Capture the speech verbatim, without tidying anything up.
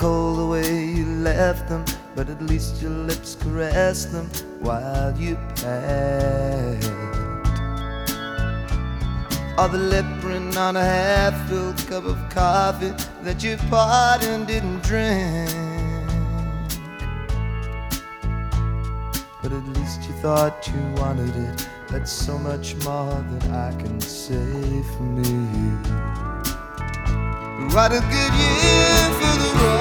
cold the way you left them, but at least your lips caressed them while you passed. Or the lip print on a half-filled cup of coffee that you poured and didn't drink. But at least you thought you wanted it. That's so much more than I can say for me. What a good year for the road.